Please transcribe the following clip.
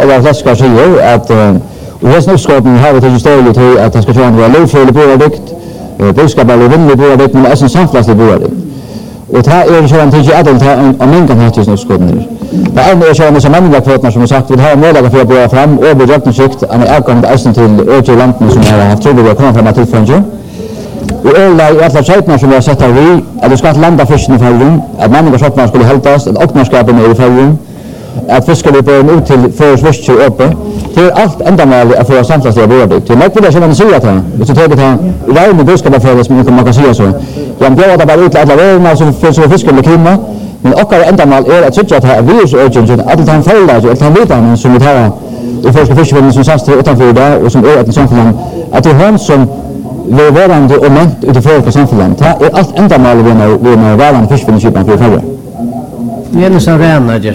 eller flesta säger att och jag snusskapen har det just det till att det ska vara lovfull boardikt, budskap eller vinlig boardikt, men är samflastig boardikt. Och det här är så att det är att om man kan ha till snusskapen. Det är så att människor kvartnar som har sagt vi har möjlighet för att börja fram och bedrökna sikt en outcome till Österlanden som har haft tror att komma fram till fönster. Och alla i alla sätena som vi har sett här vi att det ska att landa fisken i färgen, att människor soppar skulle hältas, att öppnarskapen är i färgen, att fiskar på ut till försvist och uppe. Det är allt ändamål att få samtliga boardikt. Det märker det som man säger att han. Hvis du tänker att varje budskap för det som man kan säga så. Jag bjöd bara ut alla vägarna som finns och fiskar med krimma. Men också ändamål är att säga att här virus urgent att han fäller att han vet han som vi tar och förska fiskevärden som satt utanför där och som är ett samfällan att det är han som vi varande och ment utifrån för samfällan. Det är allt ändamål vi med varande fiskevärden för färre. Jens Arena